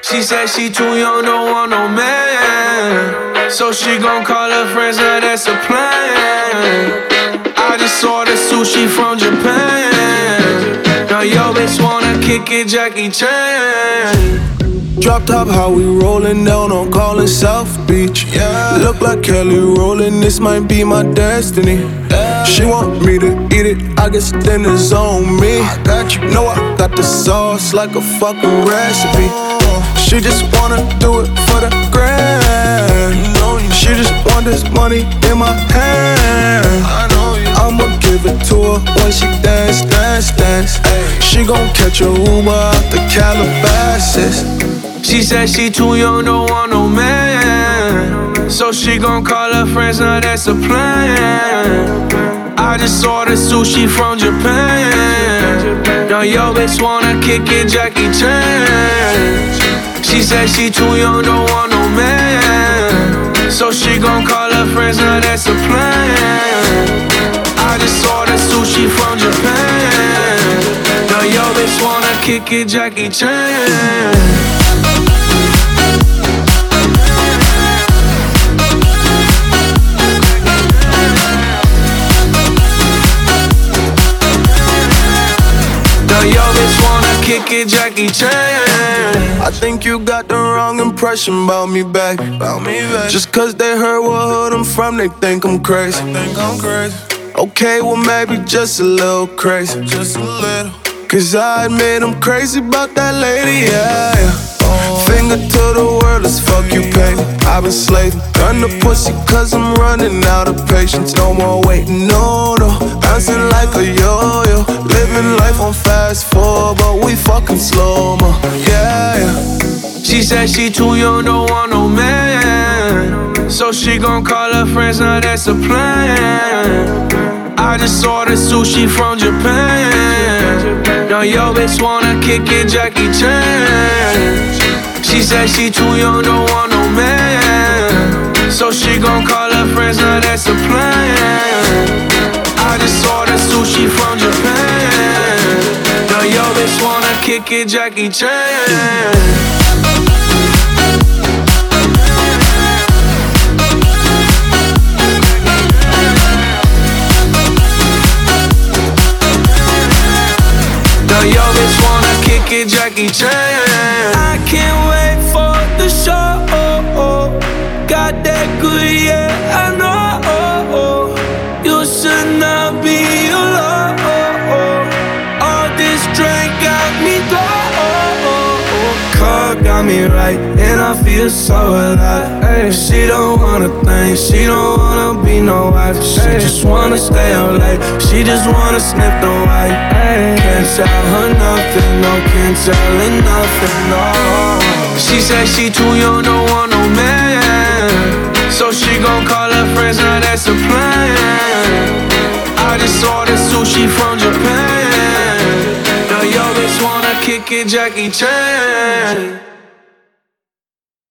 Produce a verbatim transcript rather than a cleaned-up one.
She said she too young, don't want no man, so she gon' call her friends, now that's a plan. I just ordered sushi from Japan. Now yo bitch wanna kick it, Jackie Chan. Drop top, how we rollin' down on Collins South Beach. Yeah. Look like Kelly rollin', this might be my destiny. Yeah. She want me to eat it, I guess then it's on me. I got you. Know I got the sauce like a fucking recipe. She just wanna do it for the grand. She just want this money in my hand. I'ma give it to her when she dance, dance, dance. She gon' catch a Uber out the Calabasas. She said she too young, don't want no man, so she gon' call her friends, now that's a plan. I just ordered sushi from Japan. Now yo bitch wanna kick it, Jackie Chan. She said she too young, don't want no man, so she gon' call her friends, now that's a plan. I just ordered sushi from Japan. Now yo bitch wanna kick it, Jackie Chan. Yo, bitch wanna kick it, Jackie Chan. I think you got the wrong impression about me back. About me back. Just cause they heard what hood I'm from, they think I'm crazy. They think I'm crazy. Okay, well maybe just a little crazy. Just a little. Cause I admit I'm crazy about that lady, yeah, yeah. Finger to the world, let's fuck you, baby. I've been slaving, done the pussy cause I'm running out of patience. No more waiting, no, no. Bouncing like a yo-yo, living life on fast forward, but we fucking slow-mo, yeah, yeah. She said she too young, don't want no man, so she gon' call her friends, now that's a plan. I just ordered sushi from Japan. Now yo bitch wanna kick it, Jackie Chan. She said she too young, don't want no man, so she gon' call her friends, now that's a plan. I just ordered sushi from Japan. Now yo bitch wanna kick it, Jackie Chan. Now yo bitch wanna kick it, Jackie Chan. I can't wait for the show. Got that good, yeah, I know. You should not be alone. All this drink got me low. Car got me right, and I feel so alive. Ay, she don't wanna think, she don't wanna be no wife. She ay, just wanna stay out late, she just wanna sniff the white. Ay, can't tell her nothing, no, can't tell her nothing, no. She said she too young, don't want no man, so she gon' call her friends, now that's a plan. I just ordered sushi from Japan. Now yo bitch wanna kick it, Jackie Chan.